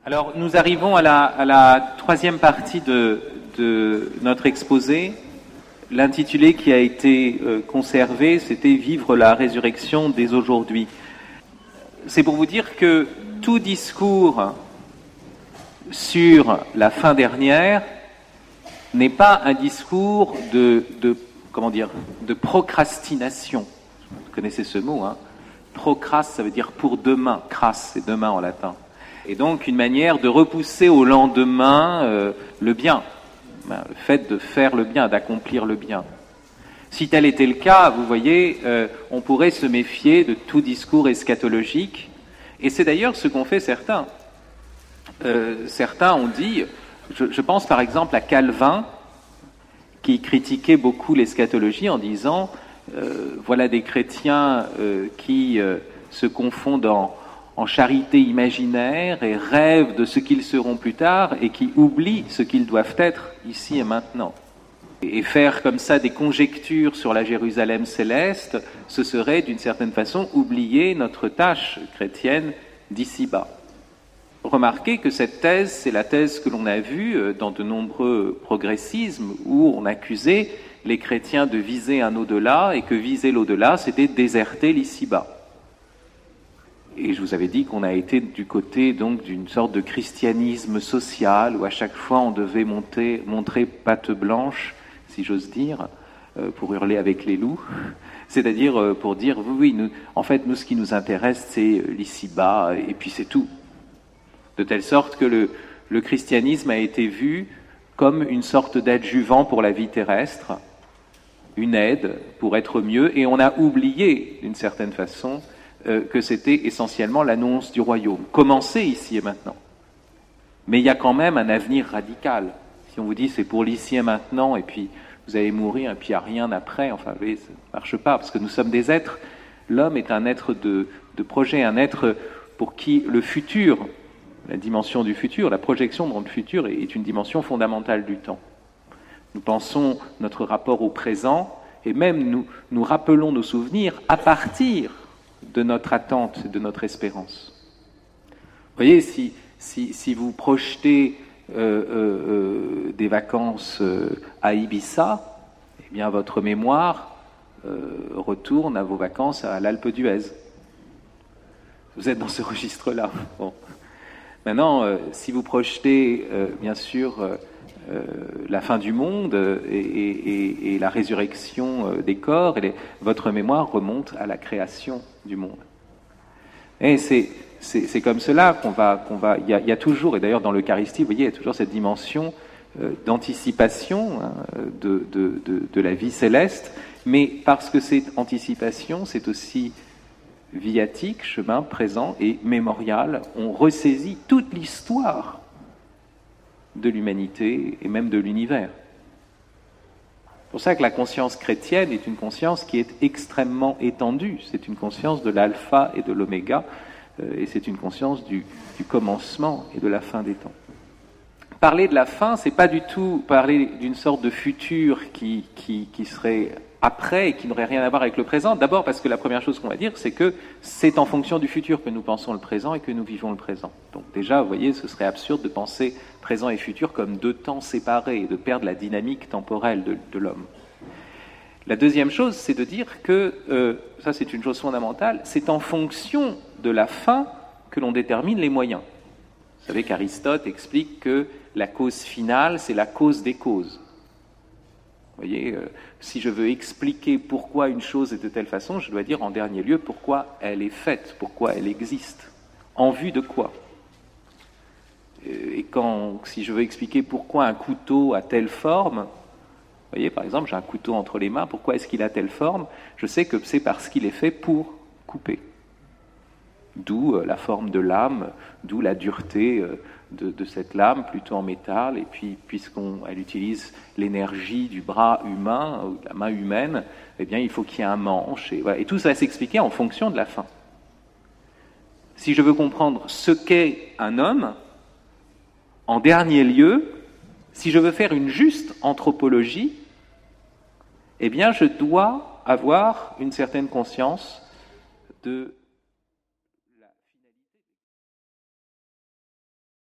Alors, nous arrivons à la troisième partie de notre exposé. L'intitulé qui a été conservé, c'était « Vivre la résurrection dès aujourd'hui ». C'est pour vous dire que tout discours sur la fin dernière n'est pas un discours de procrastination. Vous connaissez ce mot, hein ? Procrast, ça veut dire pour demain. Cras, c'est demain en latin. Et donc une manière de repousser au lendemain le bien, le fait de faire le bien, d'accomplir le bien. Si tel était le cas, vous voyez, on pourrait se méfier de tout discours eschatologique, et c'est d'ailleurs ce qu'ont fait certains. Certains ont dit, je pense par exemple à Calvin, qui critiquait beaucoup l'eschatologie en disant voilà des chrétiens qui se confondent en charité imaginaire et rêvent de ce qu'ils seront plus tard et qui oublient ce qu'ils doivent être ici et maintenant. Et faire comme ça des conjectures sur la Jérusalem céleste, ce serait d'une certaine façon oublier notre tâche chrétienne d'ici-bas. Remarquez que cette thèse, c'est la thèse que l'on a vue dans de nombreux progressismes où on accusait les chrétiens de viser un au-delà et que viser l'au-delà, c'était déserter l'ici-bas. Et je vous avais dit qu'on a été du côté donc d'une sorte de christianisme social où à chaque fois on devait montrer patte blanche, si j'ose dire, pour hurler avec les loups, c'est-à-dire pour dire oui, nous, en fait, nous ce qui nous intéresse c'est l'ici-bas et puis c'est tout. De telle sorte que le christianisme a été vu comme une sorte d'adjuvant pour la vie terrestre, une aide pour être mieux, et on a oublié d'une certaine façon que c'était essentiellement l'annonce du royaume. Commencez ici et maintenant. Mais il y a quand même un avenir radical. Si on vous dit c'est pour l'ici et maintenant, et puis vous allez mourir, et puis il n'y a rien après, enfin, vous voyez, ça ne marche pas, parce que nous sommes des êtres. L'homme est un être de projet, un être pour qui le futur, la dimension du futur, la projection dans le futur est une dimension fondamentale du temps. Nous pensons notre rapport au présent, et même nous rappelons nos souvenirs à partir de notre attente, de notre espérance. Vous voyez, si vous projetez des vacances à Ibiza, eh bien votre mémoire retourne à vos vacances à l'Alpe d'Huez. Vous êtes dans ce registre-là. Bon. Maintenant, si vous projetez, bien sûr, la fin du monde et la résurrection des corps, votre mémoire remonte à la création du monde. Et c'est comme cela qu'on va. Il y a toujours, et d'ailleurs dans l'Eucharistie, vous voyez, il y a toujours cette dimension d'anticipation de la vie céleste, mais parce que cette anticipation, c'est aussi viatique, chemin présent et mémorial, on ressaisit toute l'histoire de l'humanité et même de l'univers. C'est pour ça que la conscience chrétienne est une conscience qui est extrêmement étendue. C'est une conscience de l'alpha et de l'oméga, et c'est une conscience du commencement et de la fin des temps. Parler de la fin, c'est pas du tout parler d'une sorte de futur qui serait après et qui n'aurait rien à voir avec le présent. D'abord parce que la première chose qu'on va dire, c'est que c'est en fonction du futur que nous pensons le présent et que nous vivons le présent. Donc déjà, vous voyez, ce serait absurde de penser présent et futur comme deux temps séparés et de perdre la dynamique temporelle de l'homme. La deuxième chose, c'est de dire que, ça c'est une chose fondamentale, c'est en fonction de la fin que l'on détermine les moyens. Vous savez qu'Aristote explique que la cause finale, c'est la cause des causes. Vous voyez, si je veux expliquer pourquoi une chose est de telle façon, je dois dire en dernier lieu pourquoi elle est faite, pourquoi elle existe, en vue de quoi. Et si je veux expliquer pourquoi un couteau a telle forme, vous voyez, par exemple, j'ai un couteau entre les mains, pourquoi est-ce qu'il a telle forme ? Je sais que c'est parce qu'il est fait pour couper. D'où la forme de lame, d'où la dureté de cette lame, plutôt en métal, et puis puisqu'elle utilise l'énergie du bras humain, ou de la main humaine, eh bien il faut qu'il y ait un manche, et voilà. Et tout ça va s'expliquer en fonction de la fin. Si je veux comprendre ce qu'est un homme, en dernier lieu, si je veux faire une juste anthropologie, eh bien je dois avoir une certaine conscience de